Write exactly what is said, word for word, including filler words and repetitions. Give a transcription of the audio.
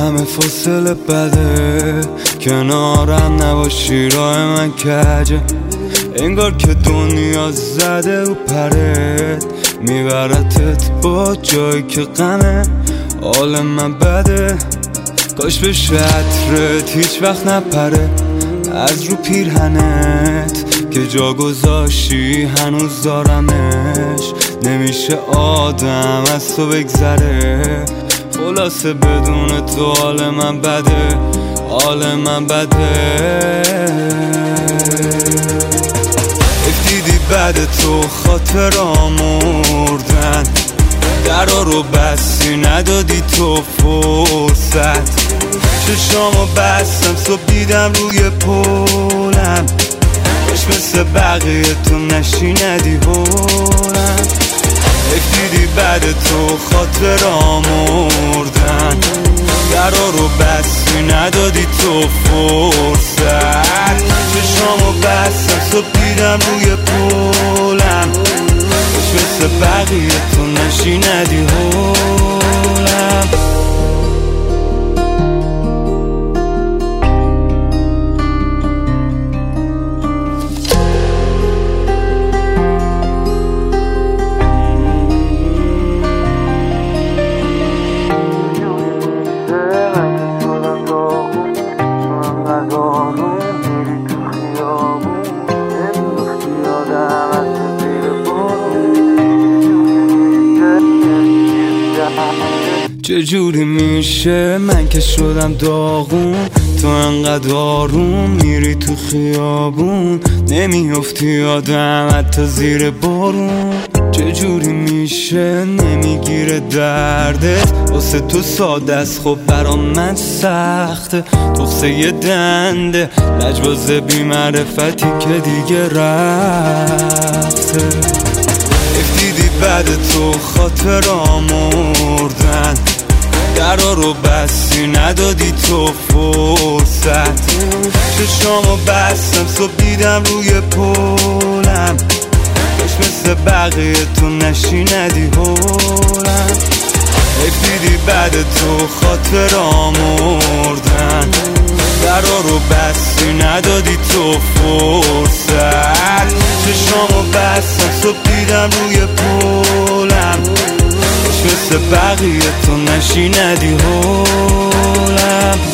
همه فاصله بده، کنارم نباشی راه من کجه. انگار که دنیا زده رو پرت، میبرتت با جایی که غمه. حال من بده، کاش بشه عطرت هیچ وقت نپره از رو پیرهنت که جا گذاشتی هنوز دارمش. نمیشه آدم از تو بگذره، خلاصه بدون تو حال من بده، حال من بده. دیدی بعد تو خاطرام مردن، درا رو بستی ندادی تو فرصت. چشامو بستم صبح دیدم روی پولم، کاش مثل بقیه تو نشی ندی هولم. دیدی بعد تو خاطرام مردن، درا رو بستی ندادی تو فرصت. چشامو بستم صبح دیدم روی پولم، کاش مثل بقیه تو نشی ندی هولم. چجوری میشه من که شدم داغون، تو انقدر آروم میری تو خیابون، نمیافتی یادم حتی زیر بارون. چجوری میشه نمیگیره دردت، واسه تو ساده است خب برا من سخته. تخصه یه دنده لجباز بی معرفتی که دیگه رفته. دیدی بعد تو خاطرام مردن، درا رو بستی ندادی تو فرصت. چشامو بستم صبح دیدم روی پولم، کاش مثل بقیه تو نشی ندی هولم. دیدی بعد تو خاطرام مردن، درا رو بستی ندادی تو فرصت. چشامو بستم صبح دیدم روی پولم، کاش مثل بقیه تو نشی ندی هولم.